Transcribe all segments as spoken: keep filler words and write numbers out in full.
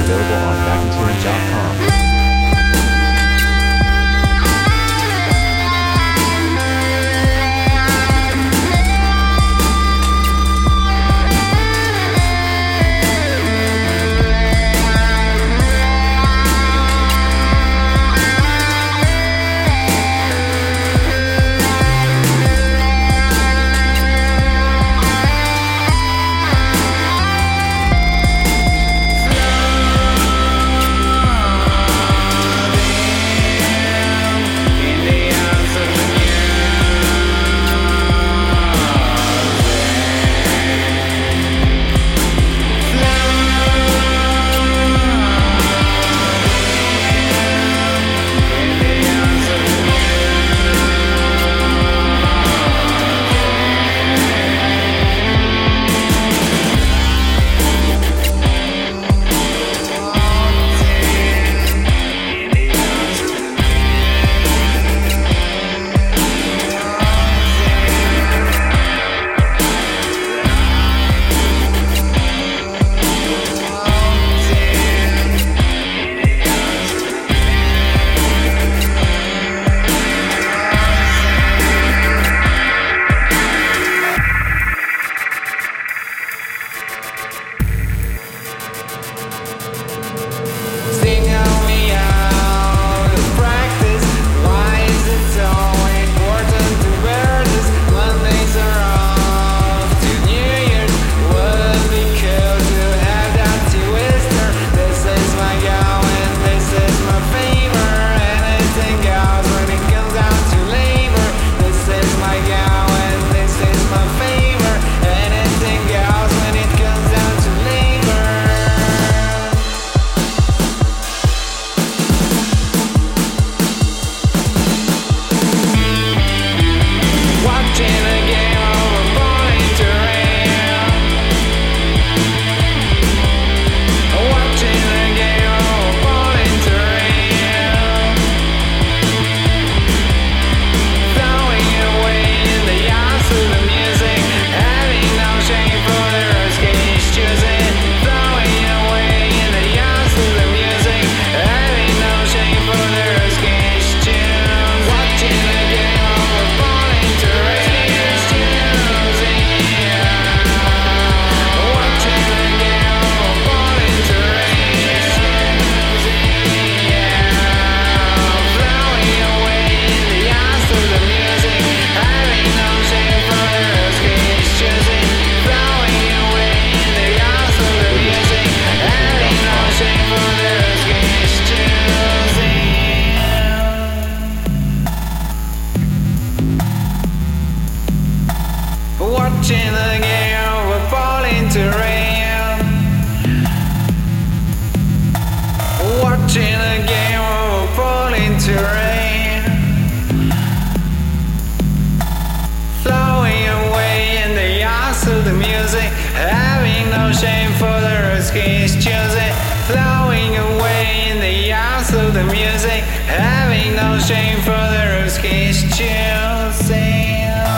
available on magnatune dot com. Watching the game, we're falling to rain. Watching the game, we're falling to rain. Flowing away in the arms of the music, having no shame for the risk he's choosing. Flowing away in the arms of the music, having no shame for the risk he's choosing.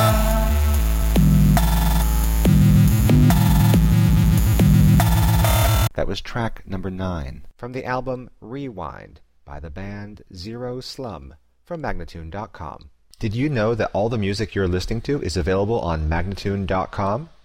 That was track number nine from the album Rewind by the band Zero Slum from magnatune dot com. Did you know that all the music you're listening to is available on magnatune dot com?